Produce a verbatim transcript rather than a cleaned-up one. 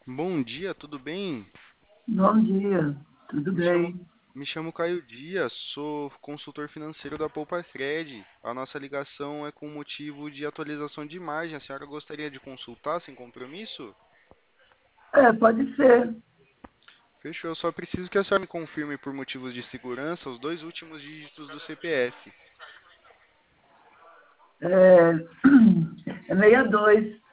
Bom dia, tudo bem? Bom dia, tudo Me chamo, bem? me chamo Caio Dias, sou consultor financeiro da Poupa Fred. A nossa ligação é com motivo de atualização de imagem. A senhora gostaria de consultar sem compromisso? É, pode ser. Fechou, eu só preciso que a senhora me confirme por motivos de segurança os dois últimos dígitos do C P F. É, é sessenta e dois.